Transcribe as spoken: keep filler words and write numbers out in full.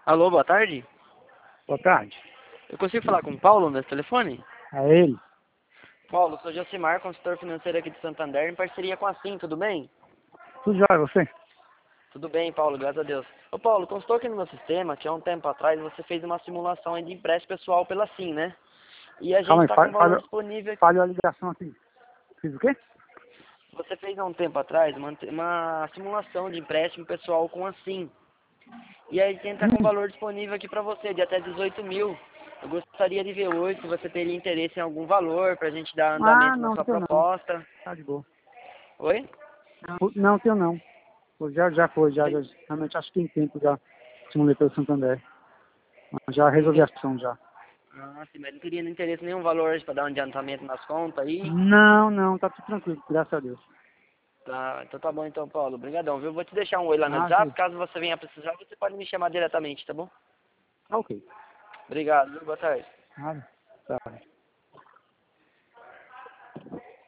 Alô, boa tarde. Boa tarde. Eu consigo falar com o Paulo nesse telefone? É ele? Paulo, sou Josimar, consultor financeiro aqui de Santander, em parceria com a Sim, tudo bem? Tudo jóia, você? Tudo bem, Paulo, graças a Deus. Ô, Paulo, constou aqui no meu sistema que há um tempo atrás você fez uma simulação aí de empréstimo pessoal pela Sim, né? E a gente Calma aí, está com falha, valor falha, disponível. falha a ligação aqui. Fiz o quê? Você fez há um tempo atrás uma, uma simulação de empréstimo pessoal com a Sim. E aí a gente está com Hum. valor disponível aqui para você, de até dezoito mil. Eu gostaria de ver hoje se você teria interesse em algum valor para a gente dar Ah, andamento na não, sua tenho não. proposta. Tá de boa. Oi? Não, não tenho não. Pô, Já, já foi, já, já. Realmente acho que tem tempo já. Simulei pelo Santander. Mas já resolvi a Entendi. ação já. Ah, sim, mas não teria interesse em nenhum valor hoje para dar um adiantamento nas contas aí. Não, não, tá tudo tranquilo, graças a Deus. Tá, então tá bom então, Paulo. Obrigadão, viu? Vou te deixar um oi lá no Ah, WhatsApp. ok. Caso você venha precisar, você pode me chamar diretamente, tá bom? Tá ok. Obrigado, viu? Boa tarde. Nada. Tá.